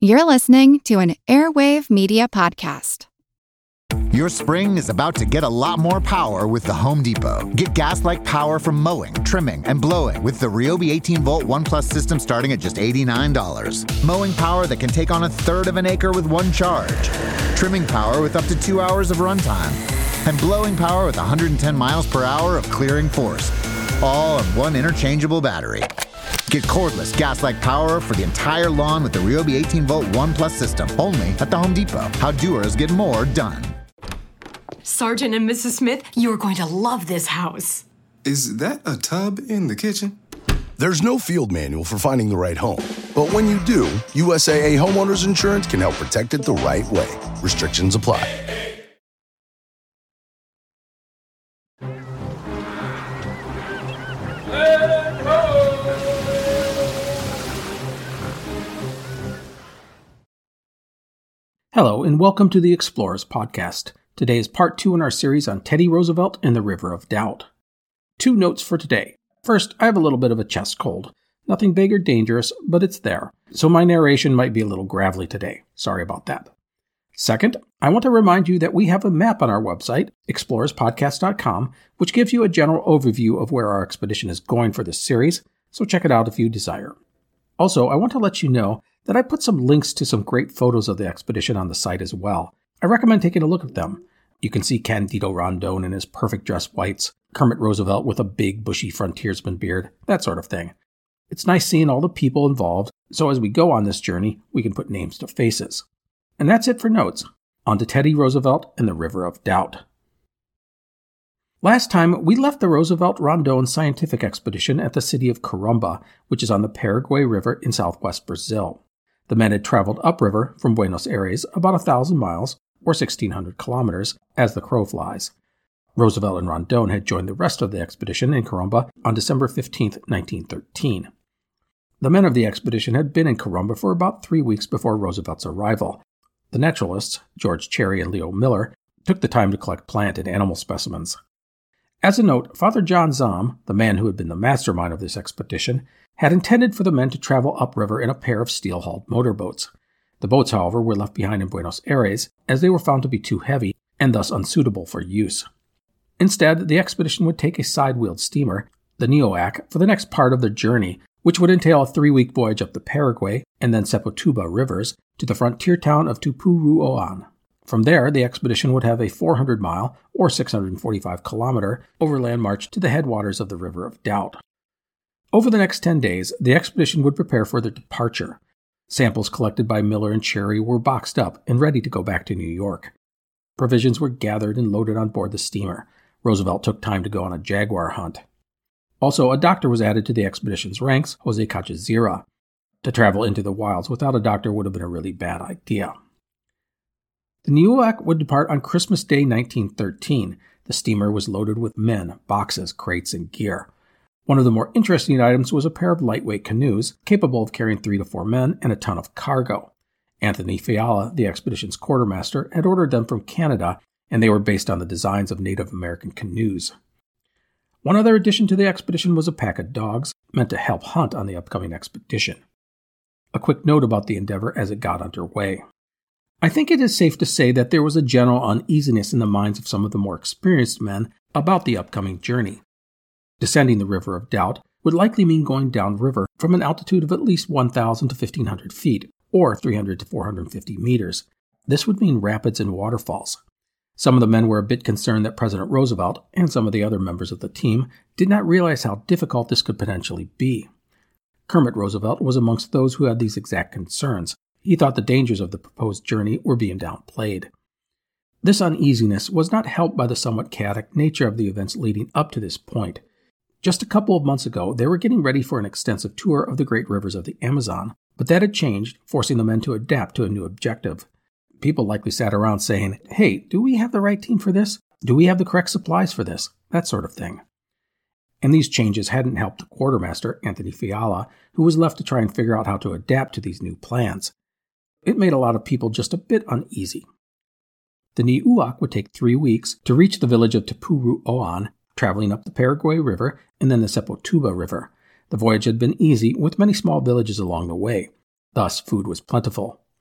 You're listening to an Airwave Media Podcast. Your spring is about to get a lot more power with the Home Depot. Get gas-like power from mowing, trimming, and blowing with the Ryobi 18-volt ONE+ system starting at just $89. Mowing power that can take on a third of an acre with one charge. Trimming power with up to 2 hours of runtime. And blowing power with 110 miles per hour of clearing force. All on one interchangeable battery. Get cordless gas-like power for the entire lawn with the Ryobi 18-volt ONE+ system. Only at the Home Depot. How doers get more done. Sergeant and Mrs. Smith, you're going to love this house. Is that a tub in the kitchen? There's no field manual for finding the right home. But when you do, USAA Homeowners Insurance can help protect it the right way. Restrictions apply. Hello, and welcome to the Explorers Podcast. Today is part 2 in our series on Teddy Roosevelt and the River of Doubt. 2 notes for today. First, I have a little bit of a chest cold. Nothing big or dangerous, but it's there. So my narration might be a little gravelly today. Sorry about that. Second, I want to remind you that we have a map on our website, explorerspodcast.com, which gives you a general overview of where our expedition is going for this series, so check it out if you desire. Also, I want to let you know that I put some links to some great photos of the expedition on the site as well. I recommend taking a look at them. You can see Candido Rondon in his perfect dress whites, Kermit Roosevelt with a big bushy frontiersman beard, that sort of thing. It's nice seeing all the people involved, so as we go on this journey, we can put names to faces. And that's it for notes. On to Teddy Roosevelt and the River of Doubt. Last time, we left the Roosevelt-Rondon scientific expedition at the city of Corumba, which is on the Paraguay River in southwest Brazil. The men had traveled upriver from Buenos Aires about 1,000 miles, or 1,600 kilometers, as the crow flies. Roosevelt and Rondon had joined the rest of the expedition in Corumba on December 15, 1913. The men of the expedition had been in Corumba for about 3 weeks before Roosevelt's arrival. The naturalists, George Cherry and Leo Miller, took the time to collect plant and animal specimens. As a note, Father John Zahm, the man who had been the mastermind of this expedition, had intended for the men to travel upriver in a pair of steel-hauled motorboats. The boats, however, were left behind in Buenos Aires, as they were found to be too heavy and thus unsuitable for use. Instead, the expedition would take a side-wheeled steamer, the Nioac, for the next part of the journey, which would entail a 3-week voyage up the Paraguay and then Sepotuba rivers to the frontier town of Tupuruoan. From there, the expedition would have a 400-mile, or 645-kilometer, overland march to the headwaters of the River of Doubt. Over the next 10 days, the expedition would prepare for their departure. Samples collected by Miller and Cherry were boxed up and ready to go back to New York. Provisions were gathered and loaded on board the steamer. Roosevelt took time to go on a jaguar hunt. Also, a doctor was added to the expedition's ranks, Jose Cachazira. To travel into the wilds without a doctor would have been a really bad idea. The Nioac would depart on Christmas Day 1913. The steamer was loaded with men, boxes, crates, and gear. One of the more interesting items was a pair of lightweight canoes, capable of carrying 3 to 4 men and a ton of cargo. Anthony Fiala, the expedition's quartermaster, had ordered them from Canada, and they were based on the designs of Native American canoes. One other addition to the expedition was a pack of dogs, meant to help hunt on the upcoming expedition. A quick note about the endeavor as it got underway. I think it is safe to say that there was a general uneasiness in the minds of some of the more experienced men about the upcoming journey. Descending the River of Doubt would likely mean going downriver from an altitude of at least 1,000 to 1,500 feet, or 300 to 450 meters. This would mean rapids and waterfalls. Some of the men were a bit concerned that President Roosevelt and some of the other members of the team did not realize how difficult this could potentially be. Kermit Roosevelt was amongst those who had these exact concerns. He thought the dangers of the proposed journey were being downplayed. This uneasiness was not helped by the somewhat chaotic nature of the events leading up to this point. Just a couple of months ago, they were getting ready for an extensive tour of the great rivers of the Amazon, but that had changed, forcing the men to adapt to a new objective. People likely sat around saying, "Hey, do we have the right team for this? Do we have the correct supplies for this?" That sort of thing. And these changes hadn't helped the quartermaster, Anthony Fiala, who was left to try and figure out how to adapt to these new plans. It made a lot of people just a bit uneasy. The Nioac would take 3 weeks to reach the village of Tupuruoan, traveling up the Paraguay River and then the Sepotuba River. The voyage had been easy, with many small villages along the way. Thus, food was plentiful.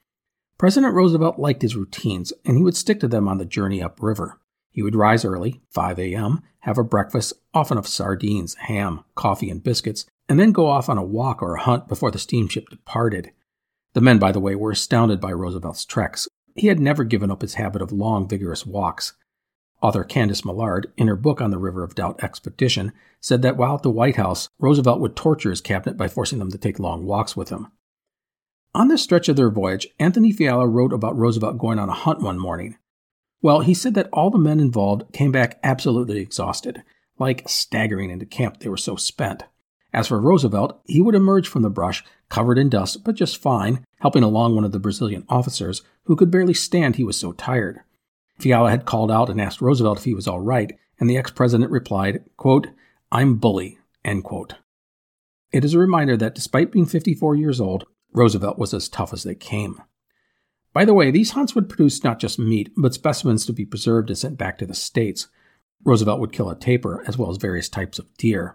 President Roosevelt liked his routines, and he would stick to them on the journey upriver. He would rise early, 5 a.m., have a breakfast, often of sardines, ham, coffee, and biscuits, and then go off on a walk or a hunt before the steamship departed. The men, by the way, were astounded by Roosevelt's treks. He had never given up his habit of long, vigorous walks. Author Candace Millard, in her book on the River of Doubt expedition, said that while at the White House, Roosevelt would torture his cabinet by forcing them to take long walks with him. On this stretch of their voyage, Anthony Fiala wrote about Roosevelt going on a hunt one morning. Well, he said that all the men involved came back absolutely exhausted, like staggering into camp, they were so spent. As for Roosevelt, he would emerge from the brush, covered in dust, but just fine, helping along one of the Brazilian officers, who could barely stand, he was so tired. Fiala had called out and asked Roosevelt if he was all right, and the ex-president replied, quote, "I'm bully," end quote. It is a reminder that despite being 54 years old, Roosevelt was as tough as they came. By the way, these hunts would produce not just meat, but specimens to be preserved and sent back to the States. Roosevelt would kill a tapir, as well as various types of deer.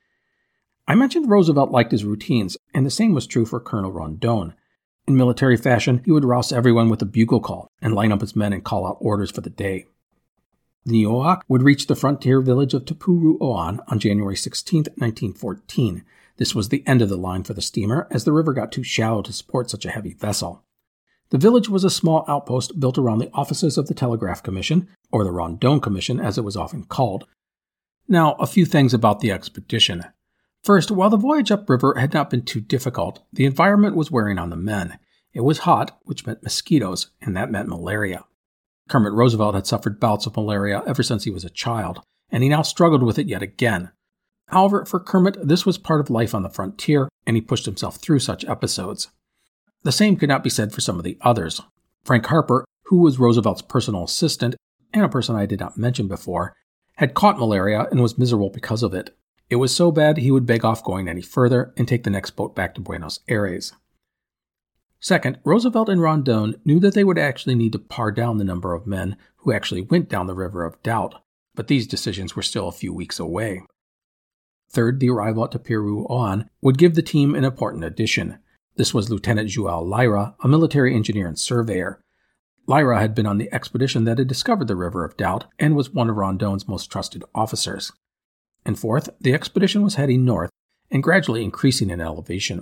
I mentioned Roosevelt liked his routines, and the same was true for Colonel Rondon. In military fashion, he would rouse everyone with a bugle call and line up his men and call out orders for the day. The Nioak would reach the frontier village of Tupuruoan on January 16, 1914. This was the end of the line for the steamer, as the river got too shallow to support such a heavy vessel. The village was a small outpost built around the offices of the Telegraph Commission, or the Rondon Commission as it was often called. Now, a few things about the expedition. First, while the voyage upriver had not been too difficult, the environment was wearing on the men. It was hot, which meant mosquitoes, and that meant malaria. Kermit Roosevelt had suffered bouts of malaria ever since he was a child, and he now struggled with it yet again. However, for Kermit, this was part of life on the frontier, and he pushed himself through such episodes. The same could not be said for some of the others. Frank Harper, who was Roosevelt's personal assistant, and a person I did not mention before, had caught malaria and was miserable because of it. It was so bad he would beg off going any further and take the next boat back to Buenos Aires. Second, Roosevelt and Rondon knew that they would actually need to pare down the number of men who actually went down the River of Doubt, but these decisions were still a few weeks away. Third, the arrival at Tupuruoan would give the team an important addition. This was Lieutenant João Lyra, a military engineer and surveyor. Lyra had been on the expedition that had discovered the River of Doubt and was one of Rondon's most trusted officers. And fourth, the expedition was heading north and gradually increasing in elevation.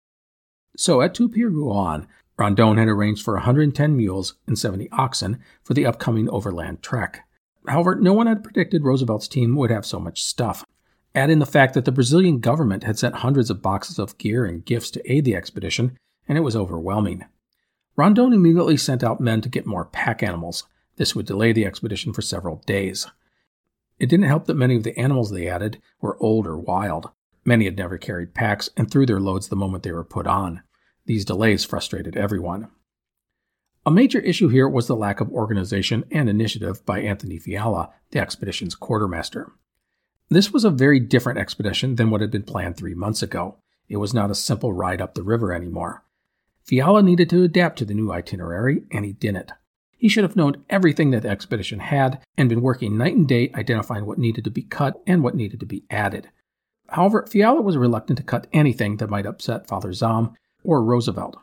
So at Tupuruoan, Rondon had arranged for 110 mules and 70 oxen for the upcoming overland trek. However, no one had predicted Roosevelt's team would have so much stuff. Add in the fact that the Brazilian government had sent hundreds of boxes of gear and gifts to aid the expedition, and it was overwhelming. Rondon immediately sent out men to get more pack animals. This would delay the expedition for several days. It didn't help that many of the animals they added were old or wild. Many had never carried packs and threw their loads the moment they were put on. These delays frustrated everyone. A major issue here was the lack of organization and initiative by Anthony Fiala, the expedition's quartermaster. This was a very different expedition than what had been planned 3 months ago. It was not a simple ride up the river anymore. Fiala needed to adapt to the new itinerary, and he didn't. He should have known everything that the expedition had and been working night and day identifying what needed to be cut and what needed to be added. However, Fiala was reluctant to cut anything that might upset Father Zahm or Roosevelt.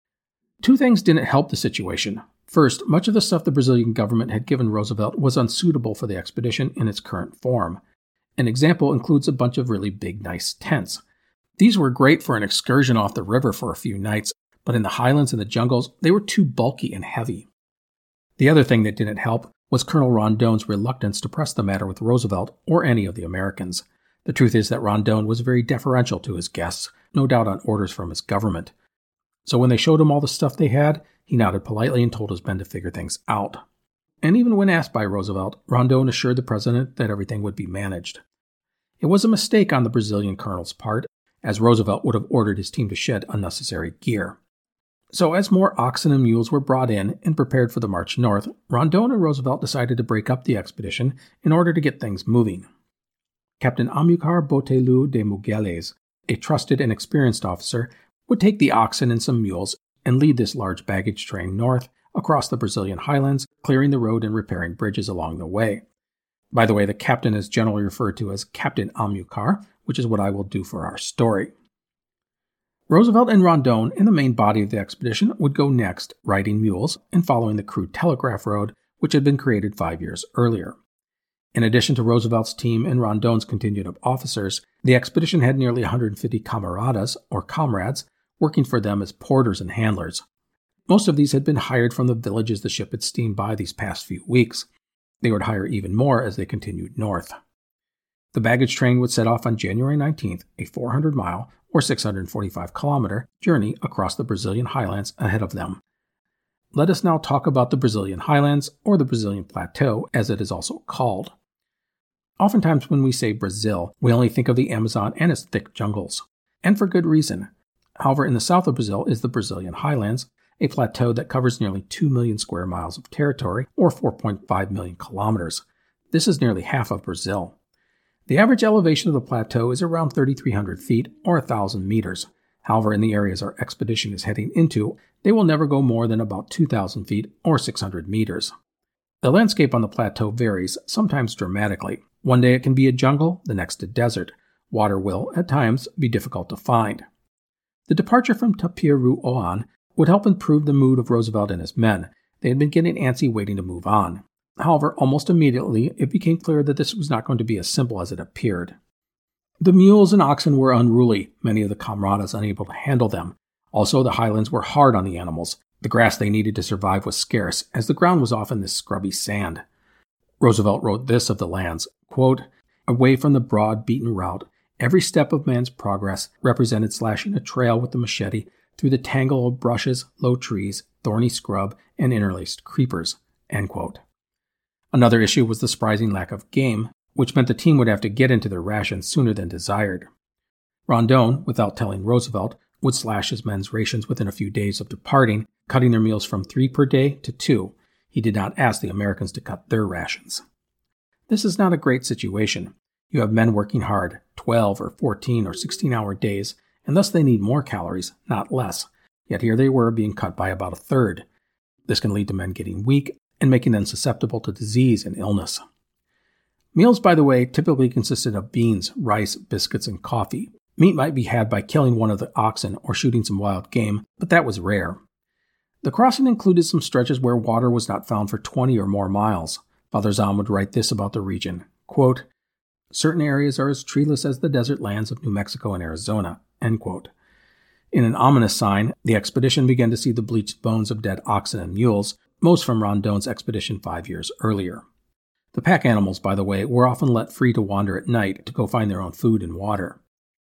Two things didn't help the situation. First, much of the stuff the Brazilian government had given Roosevelt was unsuitable for the expedition in its current form. An example includes a bunch of really big, nice tents. These were great for an excursion off the river for a few nights, but in the highlands and the jungles, they were too bulky and heavy. The other thing that didn't help was Colonel Rondon's reluctance to press the matter with Roosevelt or any of the Americans. The truth is that Rondon was very deferential to his guests, no doubt on orders from his government. So when they showed him all the stuff they had, he nodded politely and told his men to figure things out. And even when asked by Roosevelt, Rondon assured the president that everything would be managed. It was a mistake on the Brazilian colonel's part, as Roosevelt would have ordered his team to shed unnecessary gear. So as more oxen and mules were brought in and prepared for the march north, Rondon and Roosevelt decided to break up the expedition in order to get things moving. Captain Amilcar Botelho de Mugeles, a trusted and experienced officer, would take the oxen and some mules and lead this large baggage train north across the Brazilian highlands, clearing the road and repairing bridges along the way. By the way, the captain is generally referred to as Captain Amilcar, which is what I will do for our story. Roosevelt and Rondon and the main body of the expedition would go next, riding mules and following the crude telegraph road, which had been created 5 years earlier. In addition to Roosevelt's team and Rondon's contingent of officers, the expedition had nearly 150 camaradas, or comrades, working for them as porters and handlers. Most of these had been hired from the villages the ship had steamed by these past few weeks. They would hire even more as they continued north. The baggage train would set off on January 19th, a 400-mile, or 645-kilometer, journey across the Brazilian highlands ahead of them. Let us now talk about the Brazilian highlands, or the Brazilian plateau, as it is also called. Oftentimes when we say Brazil, we only think of the Amazon and its thick jungles, and for good reason. However, in the south of Brazil is the Brazilian highlands, a plateau that covers nearly 2 million square miles of territory, or 4.5 million kilometers. This is nearly half of Brazil. The average elevation of the plateau is around 3,300 feet, or 1,000 meters. However, in the areas our expedition is heading into, they will never go more than about 2,000 feet, or 600 meters. The landscape on the plateau varies, sometimes dramatically. One day it can be a jungle, the next a desert. Water will, at times, be difficult to find. The departure from Tapiruoan would help improve the mood of Roosevelt and his men. They had been getting antsy waiting to move on. However, almost immediately, it became clear that this was not going to be as simple as it appeared. The mules and oxen were unruly, many of the camaradas unable to handle them. Also, the highlands were hard on the animals. The grass they needed to survive was scarce, as the ground was often this scrubby sand. Roosevelt wrote this of the lands, quote, "Away from the broad, beaten route, every step of man's progress represented slashing a trail with the machete through the tangle of brushes, low trees, thorny scrub, and interlaced creepers." End quote. Another issue was the surprising lack of game, which meant the team would have to get into their rations sooner than desired. Rondon, without telling Roosevelt, would slash his men's rations within a few days of departing, cutting their meals from 3 per day to 2. He did not ask the Americans to cut their rations. This is not a great situation. You have men working hard, 12 or 14 or 16-hour days, and thus they need more calories, not less. Yet here they were being cut by about a third. This can lead to men getting weak and making them susceptible to disease and illness. Meals, by the way, typically consisted of beans, rice, biscuits, and coffee. Meat might be had by killing one of the oxen or shooting some wild game, but that was rare. The crossing included some stretches where water was not found for 20 or more miles. Father Zahn would write this about the region, quote, "Certain areas are as treeless as the desert lands of New Mexico and Arizona," end quote. In an ominous sign, the expedition began to see the bleached bones of dead oxen and mules, most from Rondon's expedition 5 years earlier. The pack animals, by the way, were often let free to wander at night to go find their own food and water.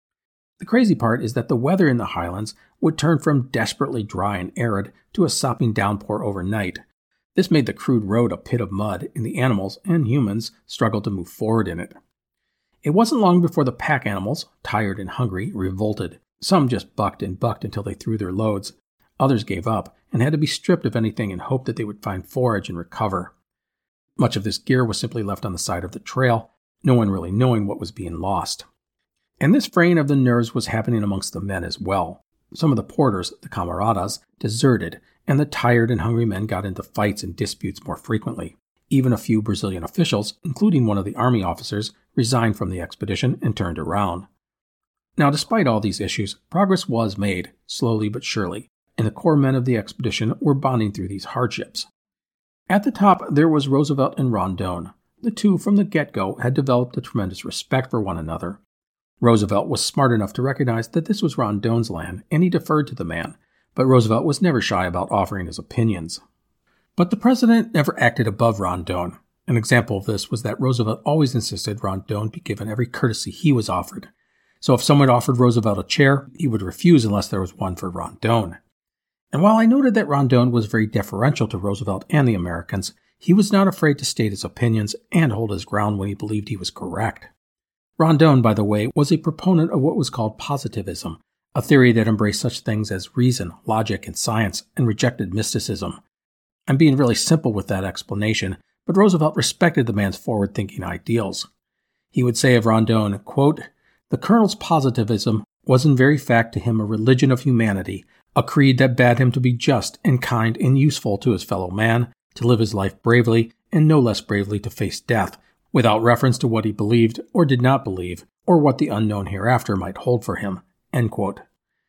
The crazy part is that the weather in the highlands would turn from desperately dry and arid to a sopping downpour overnight. This made the crude road a pit of mud, and the animals and humans struggled to move forward in it. It wasn't long before the pack animals, tired and hungry, revolted. Some just bucked and bucked until they threw their loads. Others gave up and had to be stripped of anything in hope that they would find forage and recover. Much of this gear was simply left on the side of the trail, no one really knowing what was being lost. And this fraying of the nerves was happening amongst the men as well. Some of the porters, the camaradas, deserted, and the tired and hungry men got into fights and disputes more frequently. Even a few Brazilian officials, including one of the army officers, resigned from the expedition and turned around. Now, despite all these issues, progress was made, slowly but surely, and the core men of the expedition were bonding through these hardships. At the top, there was Roosevelt and Rondon. The two, from the get-go, had developed a tremendous respect for one another. Roosevelt was smart enough to recognize that this was Rondon's land, and he deferred to the man, but Roosevelt was never shy about offering his opinions. But the president never acted above Rondon. An example of this was that Roosevelt always insisted Rondon be given every courtesy he was offered. So if someone offered Roosevelt a chair, he would refuse unless there was one for Rondon. And while I noted that Rondon was very deferential to Roosevelt and the Americans, he was not afraid to state his opinions and hold his ground when he believed he was correct. Rondon, by the way, was a proponent of what was called positivism, a theory that embraced such things as reason, logic, and science, and rejected mysticism. I'm being really simple with that explanation, but Roosevelt respected the man's forward-thinking ideals. He would say of Rondon, quote, "The colonel's positivism was in very fact to him a religion of humanity, a creed that bade him to be just and kind and useful to his fellow man, to live his life bravely, and no less bravely to face death, without reference to what he believed or did not believe, or what the unknown hereafter might hold for him." End quote.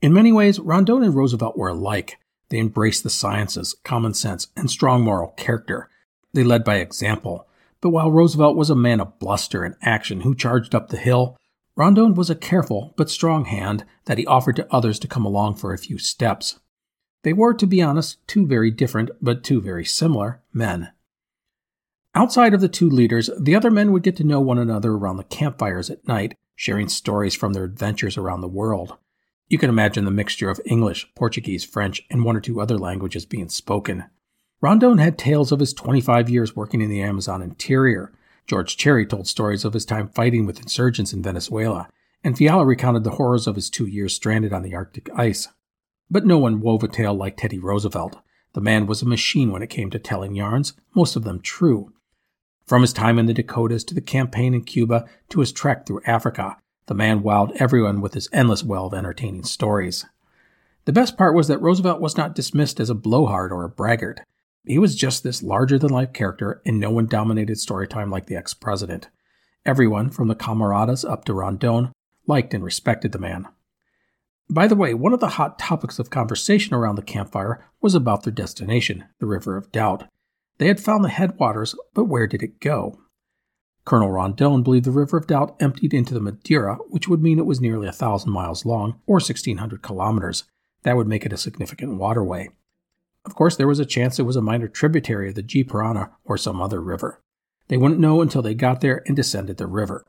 In many ways, Rondon and Roosevelt were alike. They embraced the sciences, common sense, and strong moral character. They led by example. But while Roosevelt was a man of bluster and action who charged up the hill, Rondon was a careful but strong hand that he offered to others to come along for a few steps. They were, to be honest, two very different, but two very similar men. Outside of the two leaders, the other men would get to know one another around the campfires at night, sharing stories from their adventures around the world. You can imagine the mixture of English, Portuguese, French, and one or two other languages being spoken. Rondon had tales of his 25 years working in the Amazon interior. George Cherry told stories of his time fighting with insurgents in Venezuela, and Fiala recounted the horrors of his 2 years stranded on the Arctic ice. But no one wove a tale like Teddy Roosevelt. The man was a machine when it came to telling yarns, most of them true. From his time in the Dakotas to the campaign in Cuba to his trek through Africa, the man wowed everyone with his endless well of entertaining stories. The best part was that Roosevelt was not dismissed as a blowhard or a braggart. He was just this larger-than-life character, and no one dominated storytime like the ex-president. Everyone, from the camaradas up to Rondon, liked and respected the man. By the way, one of the hot topics of conversation around the campfire was about their destination, the River of Doubt. They had found the headwaters, but where did it go? Colonel Rondon believed the River of Doubt emptied into the Madeira, which would mean it was nearly 1,000 miles long, or 1,600 kilometers. That would make it a significant waterway. Of course, there was a chance it was a minor tributary of the Ji Parana or some other river. They wouldn't know until they got there and descended the river.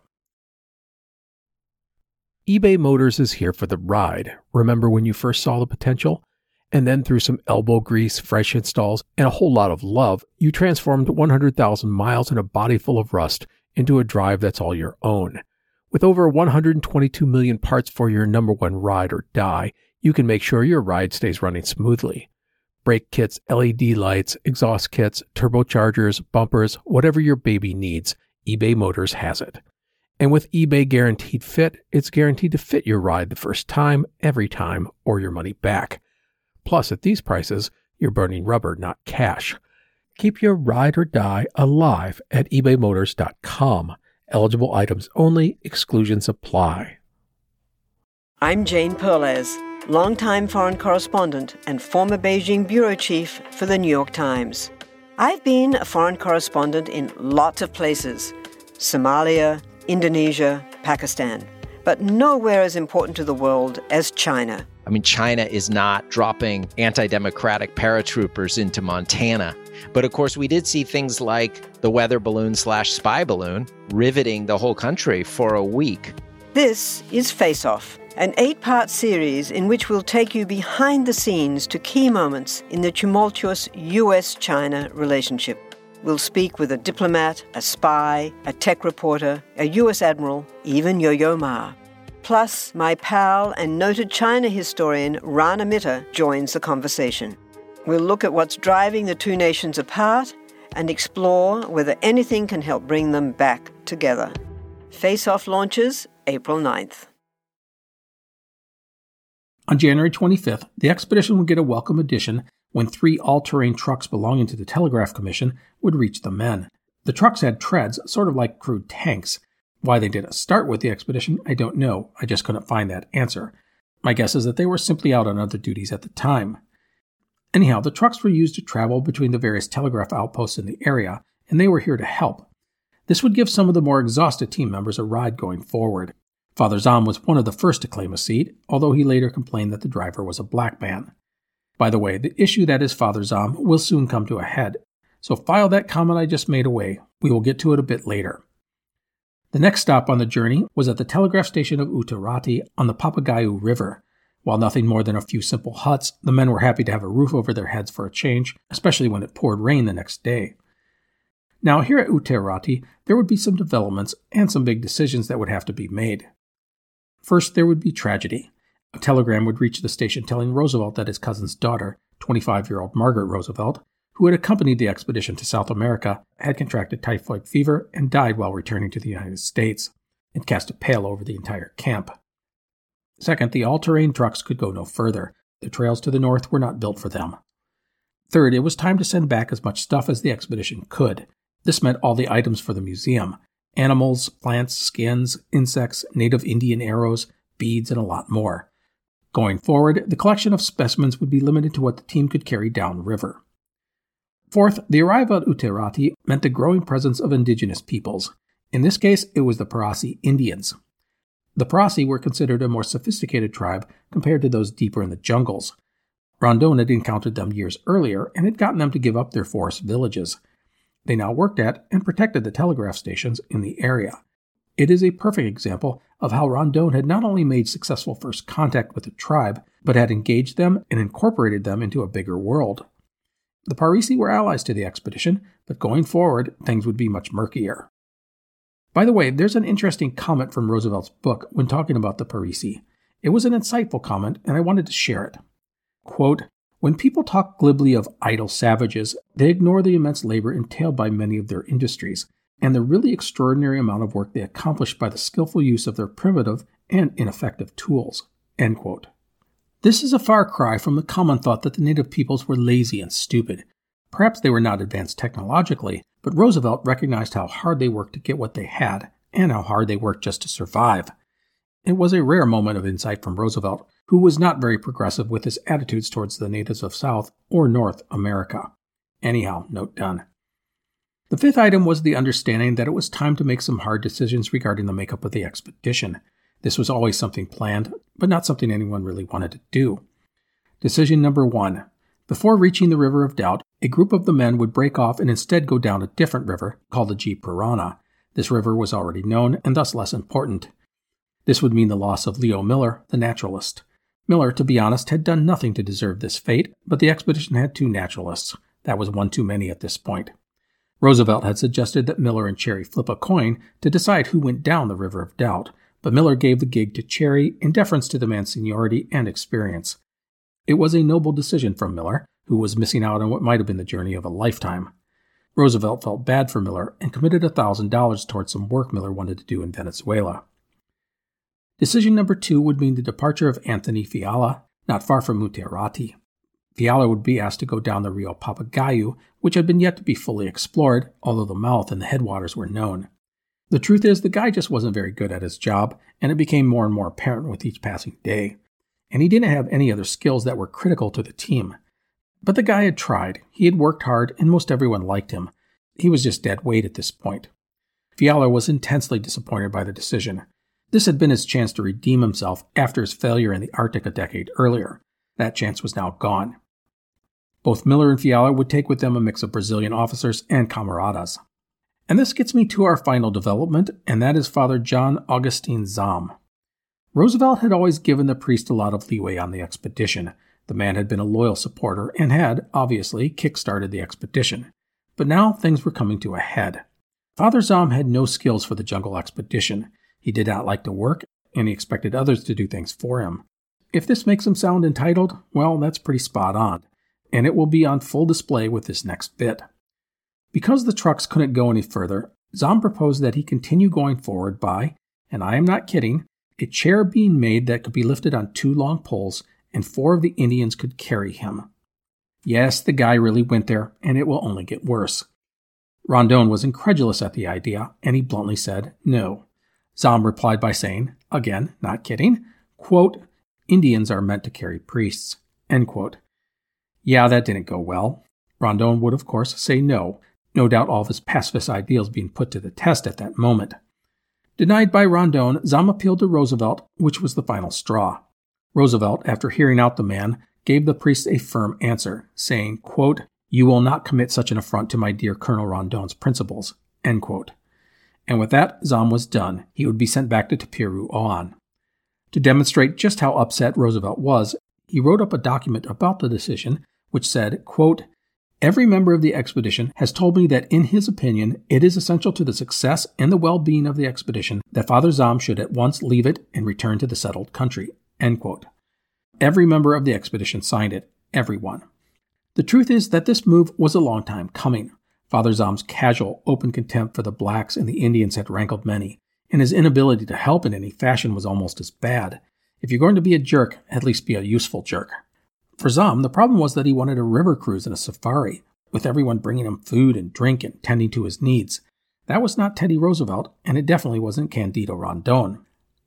eBay Motors is here for the ride. Remember when you first saw the potential? And then through some elbow grease, fresh installs, and a whole lot of love, you transformed 100,000 miles and a body full of rust into a drive that's all your own. With over 122 million parts for your number one ride or die, you can make sure your ride stays running smoothly. Brake kits, LED lights, exhaust kits, turbochargers, bumpers, whatever your baby needs, eBay Motors has it. And with eBay Guaranteed Fit, it's guaranteed to fit your ride the first time, every time, or your money back. Plus, at these prices, you're burning rubber, not cash. Keep your ride or die alive at ebaymotors.com. Eligible items only. Exclusions apply. I'm Jane Perlez, longtime foreign correspondent and former Beijing bureau chief for the New York Times. I've been a foreign correspondent in lots of places: Somalia, Indonesia, Pakistan, but nowhere as important to the world as China. I mean, China is not dropping anti-democratic paratroopers into Montana. But of course, we did see things like the weather balloon/spy balloon riveting the whole country for a week. This is Face Off, an 8-part series in which we'll take you behind the scenes to key moments in the tumultuous U.S.-China relationship. We'll speak with a diplomat, a spy, a tech reporter, a U.S. admiral, even Yo-Yo Ma. Plus, my pal and noted China historian Rana Mitter joins the conversation. We'll look at what's driving the two nations apart and explore whether anything can help bring them back together. Face Off launches April 9th. On January 25th, the expedition would get a welcome addition when 3 all-terrain trucks belonging to the Telegraph Commission would reach the men. The trucks had treads, sort of like crude tanks. Why they didn't start with the expedition, I don't know. I just couldn't find that answer. My guess is that they were simply out on other duties at the time. Anyhow, the trucks were used to travel between the various telegraph outposts in the area, and they were here to help. This would give some of the more exhausted team members a ride going forward. Father Zahn was one of the first to claim a seat, although he later complained that the driver was a black man. By the way, the issue that is Father Zahn will soon come to a head, so file that comment I just made away. We will get to it a bit later. The next stop on the journey was at the telegraph station of Utarati on the Papagayo River. While nothing more than a few simple huts, the men were happy to have a roof over their heads for a change, especially when it poured rain the next day. Now, here at Utarati, there would be some developments and some big decisions that would have to be made. First, there would be tragedy. A telegram would reach the station telling Roosevelt that his cousin's daughter, 25-year-old Margaret Roosevelt, who had accompanied the expedition to South America, had contracted typhoid fever and died while returning to the United States. It cast a pall over the entire camp. Second, the all-terrain trucks could go no further. The trails to the north were not built for them. Third, it was time to send back as much stuff as the expedition could. This meant all the items for the museum: animals, plants, skins, insects, native Indian arrows, beads, and a lot more. Going forward, the collection of specimens would be limited to what the team could carry downriver. Fourth, the arrival at Uterati meant the growing presence of indigenous peoples. In this case, it was the Parasi Indians. The Parasi were considered a more sophisticated tribe compared to those deeper in the jungles. Rondon had encountered them years earlier and had gotten them to give up their forest villages. They now worked at and protected the telegraph stations in the area. It is a perfect example of how Rondon had not only made successful first contact with the tribe, but had engaged them and incorporated them into a bigger world. The Parisi were allies to the expedition, but going forward, things would be much murkier. By the way, there's an interesting comment from Roosevelt's book when talking about the Parisi. It was an insightful comment, and I wanted to share it. Quote, "When people talk glibly of idle savages, they ignore the immense labor entailed by many of their industries, and the really extraordinary amount of work they accomplish by the skillful use of their primitive and ineffective tools." End quote. This is a far cry from the common thought that the native peoples were lazy and stupid. Perhaps they were not advanced technologically, but Roosevelt recognized how hard they worked to get what they had, and how hard they worked just to survive. It was a rare moment of insight from Roosevelt, who was not very progressive with his attitudes towards the natives of South or North America. Anyhow, note done. The fifth item was the understanding that it was time to make some hard decisions regarding the makeup of the expedition. This was always something planned, but not something anyone really wanted to do. Decision number 1. Before reaching the River of Doubt, a group of the men would break off and instead go down a different river called the G. Parana. This river was already known and thus less important. This would mean the loss of Leo Miller, the naturalist. Miller, to be honest, had done nothing to deserve this fate, but the expedition had 2 naturalists. That was one too many at this point. Roosevelt had suggested that Miller and Cherry flip a coin to decide who went down the River of Doubt, but Miller gave the gig to Cherry in deference to the man's seniority and experience. It was a noble decision from Miller, who was missing out on what might have been the journey of a lifetime. Roosevelt felt bad for Miller and committed $1,000 towards some work Miller wanted to do in Venezuela. Decision number 2 would mean the departure of Anthony Fiala, not far from Uterati. Fiala would be asked to go down the Rio Papagayo, which had been yet to be fully explored, although the mouth and the headwaters were known. The truth is, the guy just wasn't very good at his job, and it became more and more apparent with each passing day. And he didn't have any other skills that were critical to the team. But the guy had tried, he had worked hard, and most everyone liked him. He was just dead weight at this point. Fiala was intensely disappointed by the decision. This had been his chance to redeem himself after his failure in the Arctic a decade earlier. That chance was now gone. Both Miller and Fiala would take with them a mix of Brazilian officers and camaradas. And this gets me to our final development, and that is Father John Augustine Zahm. Roosevelt had always given the priest a lot of leeway on the expedition. The man had been a loyal supporter and had, obviously, kick-started the expedition. But now things were coming to a head. Father Zahm had no skills for the jungle expedition. He did not like to work, and he expected others to do things for him. If this makes him sound entitled, well, that's pretty spot on, and it will be on full display with this next bit. Because the trucks couldn't go any further, Zahm proposed that he continue going forward by, and I am not kidding, a chair being made that could be lifted on 2 long poles, and 4 of the Indians could carry him. Yes, the guy really went there, and it will only get worse. Rondon was incredulous at the idea, and he bluntly said no. Zahm replied by saying, again, not kidding, quote, "Indians are meant to carry priests," end quote. Yeah, that didn't go well. Rondon would, of course, say no doubt all of his pacifist ideals being put to the test at that moment. Denied by Rondon, Zahm appealed to Roosevelt, which was the final straw. Roosevelt, after hearing out the man, gave the priest a firm answer, saying, quote, "You will not commit such an affront to my dear Colonel Rondon's principles," end quote. And with that, Zahm was done. He would be sent back to Tepiru-Oan. To demonstrate just how upset Roosevelt was, he wrote up a document about the decision, which said, quote, "Every member of the expedition has told me that in his opinion, it is essential to the success and the well-being of the expedition that Father Zahm should at once leave it and return to the settled country," end quote. Every member of the expedition signed it. Everyone. The truth is that this move was a long time coming. Father Zahm's casual, open contempt for the blacks and the Indians had rankled many, and his inability to help in any fashion was almost as bad. If you're going to be a jerk, at least be a useful jerk. For Zahm, the problem was that he wanted a river cruise and a safari, with everyone bringing him food and drink and tending to his needs. That was not Teddy Roosevelt, and it definitely wasn't Candido Rondon.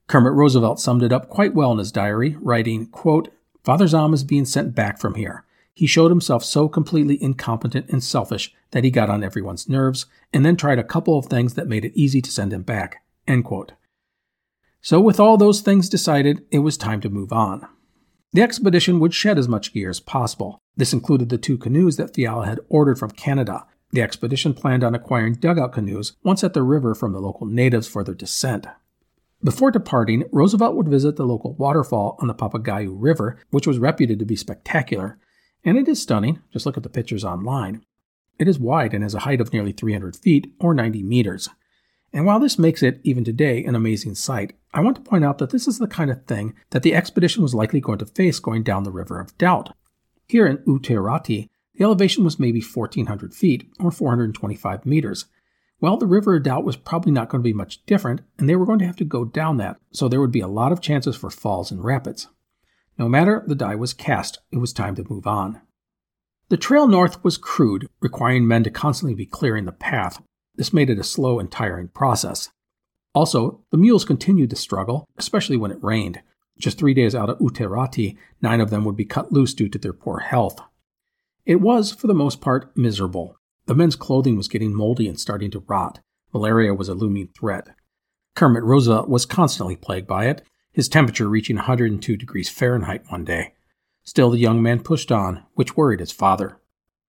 Kermit Roosevelt summed it up quite well in his diary, writing, quote, "Father Zahm is being sent back from here. He showed himself so completely incompetent and selfish that he got on everyone's nerves, and then tried a couple of things that made it easy to send him back." End quote. So with all those things decided, it was time to move on. The expedition would shed as much gear as possible. This included the 2 canoes that Fiala had ordered from Canada. The expedition planned on acquiring dugout canoes once at the river from the local natives for their descent. Before departing, Roosevelt would visit the local waterfall on the Papagayo River, which was reputed to be spectacular. And it is stunning, just look at the pictures online. It is wide and has a height of nearly 300 feet, or 90 meters. And while this makes it, even today, an amazing sight, I want to point out that this is the kind of thing that the expedition was likely going to face going down the River of Doubt. Here in Uteirati, the elevation was maybe 1,400 feet, or 425 meters. Well, the River of Doubt was probably not going to be much different, and they were going to have to go down that, so there would be a lot of chances for falls and rapids. No matter, the die was cast. It was time to move on. The trail north was crude, requiring men to constantly be clearing the path. This made it a slow and tiring process. Also, the mules continued to struggle, especially when it rained. Just 3 days out of Uteirati, 9 of them would be cut loose due to their poor health. It was, for the most part, miserable. The men's clothing was getting moldy and starting to rot. Malaria was a looming threat. Kermit Roosevelt was constantly plagued by it, his temperature reaching 102 degrees Fahrenheit one day. Still, the young man pushed on, which worried his father.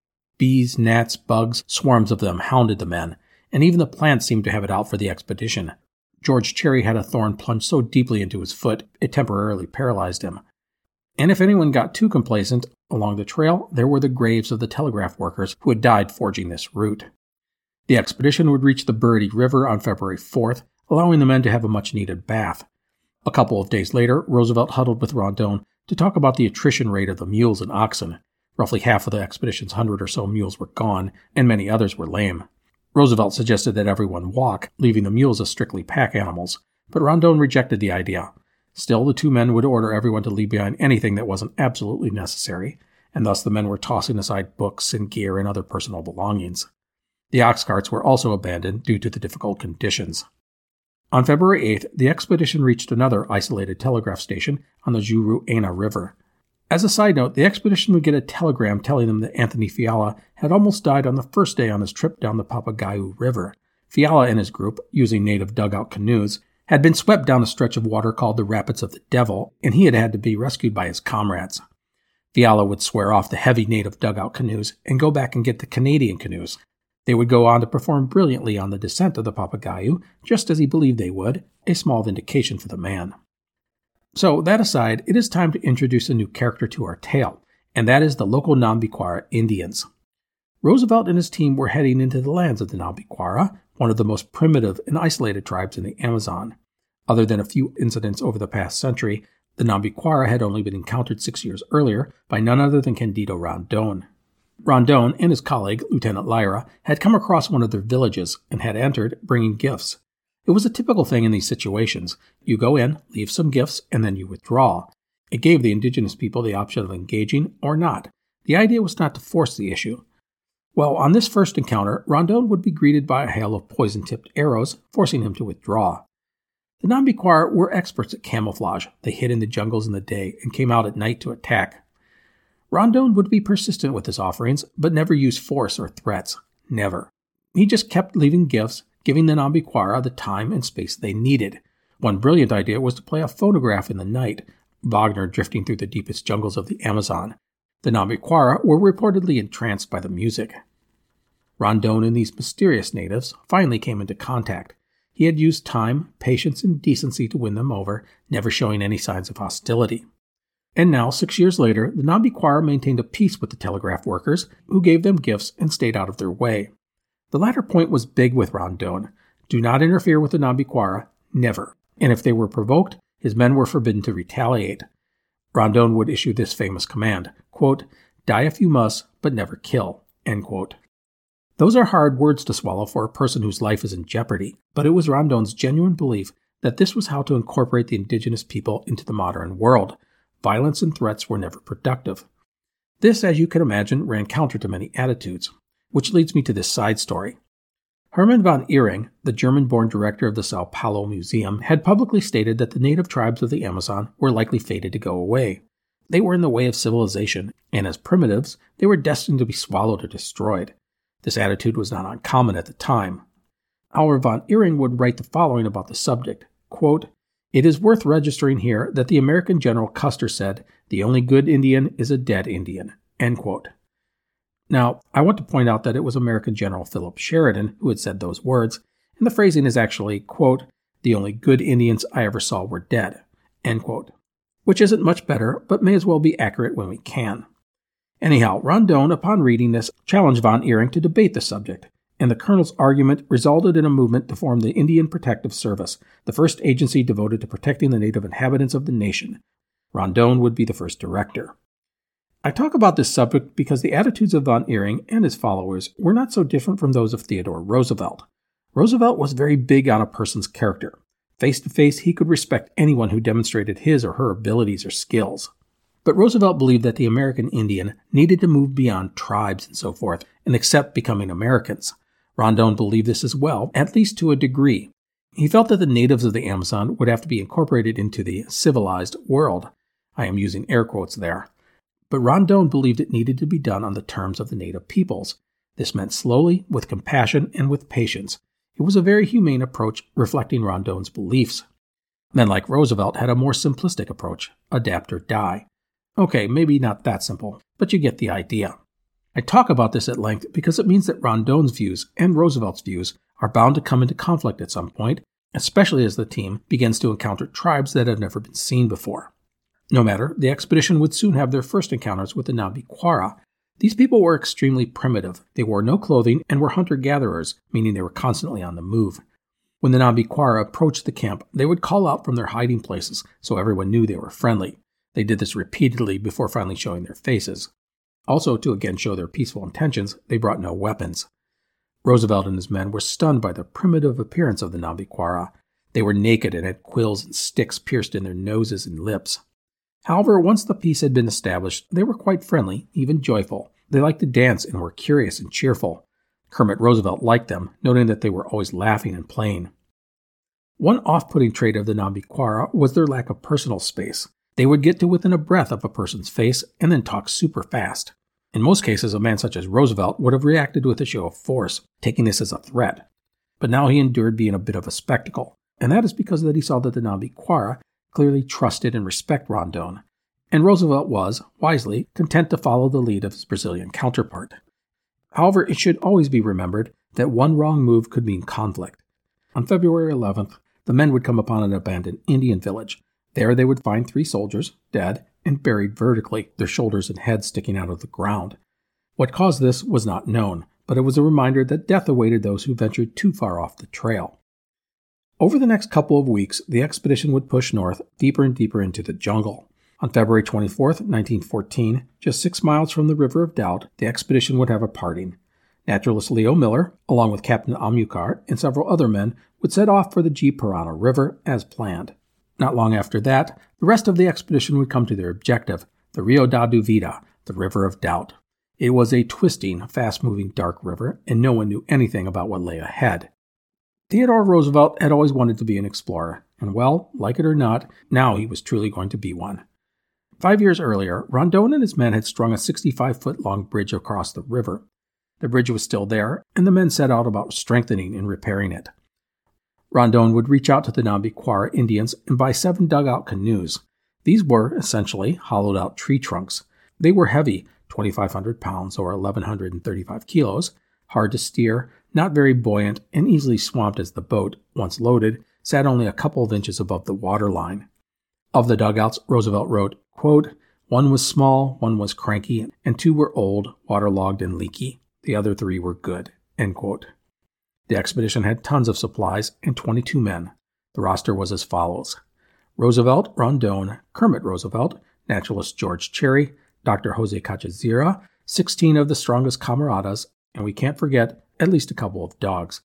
Bees, gnats, bugs, swarms of them hounded the men, and even the plants seemed to have it out for the expedition. George Cherry had a thorn plunged so deeply into his foot it temporarily paralyzed him. And if anyone got too complacent along the trail, there were the graves of the telegraph workers who had died forging this route. The expedition would reach the Burity River on February 4th, allowing the men to have a much-needed bath. A couple of days later, Roosevelt huddled with Rondon to talk about the attrition rate of the mules and oxen. Roughly half of the expedition's 100 or so mules were gone, and many others were lame. Roosevelt suggested that everyone walk, leaving the mules as strictly pack animals, but Rondon rejected the idea. Still, the 2 men would order everyone to leave behind anything that wasn't absolutely necessary, and thus the men were tossing aside books and gear and other personal belongings. The ox carts were also abandoned due to the difficult conditions. On February 8th, the expedition reached another isolated telegraph station on the Juruena River. As a side note, the expedition would get a telegram telling them that Anthony Fiala had almost died on the first day on his trip down the Papagayo River. Fiala and his group, using native dugout canoes, had been swept down a stretch of water called the Rapids of the Devil, and he had had to be rescued by his comrades. Fiala would swear off the heavy native dugout canoes and go back and get the Canadian canoes. They would go on to perform brilliantly on the descent of the Papagayo, just as he believed they would, a small vindication for the man. So, that aside, it is time to introduce a new character to our tale, and that is the local Nambiquara Indians. Roosevelt and his team were heading into the lands of the Nambiquara, one of the most primitive and isolated tribes in the Amazon. Other than a few incidents over the past century, the Nambiquara had only been encountered 6 years earlier by none other than Candido Rondon. Rondon and his colleague, Lieutenant Lyra, had come across one of their villages and had entered, bringing gifts. It was a typical thing in these situations. You go in, leave some gifts, and then you withdraw. It gave the indigenous people the option of engaging or not. The idea was not to force the issue. Well, on this first encounter, Rondon would be greeted by a hail of poison-tipped arrows, forcing him to withdraw. The Nambiquara were experts at camouflage. They hid in the jungles in the day and came out at night to attack. Rondon would be persistent with his offerings, but never use force or threats. Never. He just kept leaving gifts, giving the Nambiquara the time and space they needed. One brilliant idea was to play a phonograph in the night, Wagner drifting through the deepest jungles of the Amazon. The Nambiquara were reportedly entranced by the music. Rondon and these mysterious natives finally came into contact. He had used time, patience, and decency to win them over, never showing any signs of hostility. And now, 6 years later, the Nambiquara maintained a peace with the telegraph workers, who gave them gifts and stayed out of their way. The latter point was big with Rondon. Do not interfere with the Nambiquara, never. And if they were provoked, his men were forbidden to retaliate. Rondon would issue this famous command, quote, "Die if you must, but never kill," end quote. Those are hard words to swallow for a person whose life is in jeopardy, but it was Rondon's genuine belief that this was how to incorporate the indigenous people into the modern world. Violence and threats were never productive. This, as you can imagine, ran counter to many attitudes, which leads me to this side story. Hermann von Ehring, the German-born director of the Sao Paulo Museum, had publicly stated that the native tribes of the Amazon were likely fated to go away. They were in the way of civilization, and as primitives, they were destined to be swallowed or destroyed. This attitude was not uncommon at the time. However, von Ehring would write the following about the subject, quote, "It is worth registering here that the American General Custer said, 'The only good Indian is a dead Indian,'" end quote. Now, I want to point out that it was American General Philip Sheridan who had said those words, and the phrasing is actually, quote, "The only good Indians I ever saw were dead," end quote, which isn't much better, but may as well be accurate when we can. Anyhow, Rondon, upon reading this, challenged von Ehring to debate the subject, and the colonel's argument resulted in a movement to form the Indian Protective Service, the first agency devoted to protecting the native inhabitants of the nation. Rondon would be the first director. I talk about this subject because the attitudes of von Ehring and his followers were not so different from those of Theodore Roosevelt. Roosevelt was very big on a person's character. Face to face, he could respect anyone who demonstrated his or her abilities or skills. But Roosevelt believed that the American Indian needed to move beyond tribes and so forth and accept becoming Americans. Rondon believed this as well, at least to a degree. He felt that the natives of the Amazon would have to be incorporated into the civilized world. I am using air quotes there. But Rondon believed it needed to be done on the terms of the native peoples. This meant slowly, with compassion, and with patience. It was a very humane approach reflecting Rondon's beliefs. Then, like Roosevelt, had a more simplistic approach, adapt or die. Okay, maybe not that simple, but you get the idea. I talk about this at length because it means that Rondon's views and Roosevelt's views are bound to come into conflict at some point, especially as the team begins to encounter tribes that have never been seen before. No matter, the expedition would soon have their first encounters with the Nhambiquara. These people were extremely primitive. They wore no clothing and were hunter-gatherers, meaning they were constantly on the move. When the Nhambiquara approached the camp, they would call out from their hiding places so everyone knew they were friendly. They did this repeatedly before finally showing their faces. Also, to again show their peaceful intentions, they brought no weapons. Roosevelt and his men were stunned by the primitive appearance of the Nhambiquara. They were naked and had quills and sticks pierced in their noses and lips. However, once the peace had been established, they were quite friendly, even joyful. They liked to dance and were curious and cheerful. Kermit Roosevelt liked them, noting that they were always laughing and playing. One off-putting trait of the Nhambiquara was their lack of personal space. They would get to within a breath of a person's face and then talk super fast. In most cases, a man such as Roosevelt would have reacted with a show of force, taking this as a threat. But now he endured being a bit of a spectacle, and that is because that he saw that the Nhambiquara clearly trusted and respected Rondon, and Roosevelt was, wisely, content to follow the lead of his Brazilian counterpart. However, it should always be remembered that one wrong move could mean conflict. On February 11th, the men would come upon an abandoned Indian village. There they would find 3 soldiers, dead, and buried vertically, their shoulders and heads sticking out of the ground. What caused this was not known, but it was a reminder that death awaited those who ventured too far off the trail. Over the next couple of weeks, the expedition would push north, deeper and deeper into the jungle. On February 24, 1914, just 6 miles from the River of Doubt, the expedition would have a parting. Naturalist Leo Miller, along with Captain Amilcar and several other men, would set off for the G. Parana River as planned. Not long after that, the rest of the expedition would come to their objective, the Rio da Duvida, the River of Doubt. It was a twisting, fast-moving dark river, and no one knew anything about what lay ahead. Theodore Roosevelt had always wanted to be an explorer, and well, like it or not, now he was truly going to be one. 5 years earlier, Rondon and his men had strung a 65-foot-long bridge across the river. The bridge was still there, and the men set out about strengthening and repairing it. Rondon would reach out to the Nhambiquara Indians and buy 7 dugout canoes. These were, essentially, hollowed-out tree trunks. They were heavy, 2,500 pounds or 1,135 kilos, hard to steer, not very buoyant, and easily swamped as the boat, once loaded, sat only a couple of inches above the waterline. Of the dugouts, Roosevelt wrote, quote, "One was small, one was cranky, and 2 were old, waterlogged, and leaky. The other 3 were good." End quote. The expedition had tons of supplies and 22 men. The roster was as follows: Roosevelt, Rondon, Kermit Roosevelt, naturalist George Cherry, Dr. Jose Cachazira, 16 of the strongest camaradas, and we can't forget at least a couple of dogs.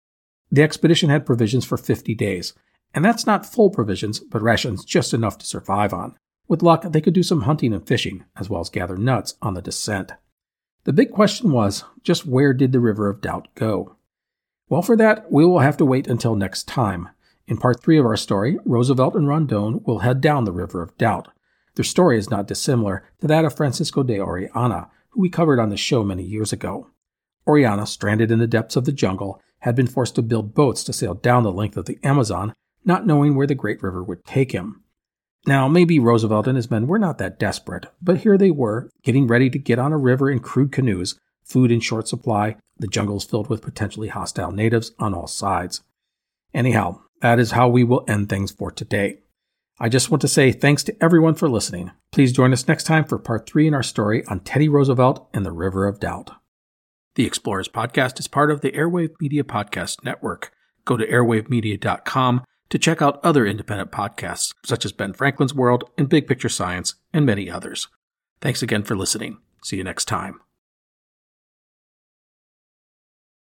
The expedition had provisions for 50 days, and that's not full provisions, but rations just enough to survive on. With luck, they could do some hunting and fishing, as well as gather nuts on the descent. The big question was, just where did the River of Doubt go? Well, for that, we will have to wait until next time. In part 3 of our story, Roosevelt and Rondon will head down the River of Doubt. Their story is not dissimilar to that of Francisco de Orellana, who we covered on the show many years ago. Orellana, stranded in the depths of the jungle, had been forced to build boats to sail down the length of the Amazon, not knowing where the great river would take him. Now, maybe Roosevelt and his men were not that desperate, but here they were, getting ready to get on a river in crude canoes, food in short supply, the jungles filled with potentially hostile natives on all sides. Anyhow, that is how we will end things for today. I just want to say thanks to everyone for listening. Please join us next time for part 3 in our story on Teddy Roosevelt and the River of Doubt. The Explorers Podcast is part of the Airwave Media Podcast Network. Go to airwavemedia.com to check out other independent podcasts, such as Ben Franklin's World and Big Picture Science, and many others. Thanks again for listening. See you next time.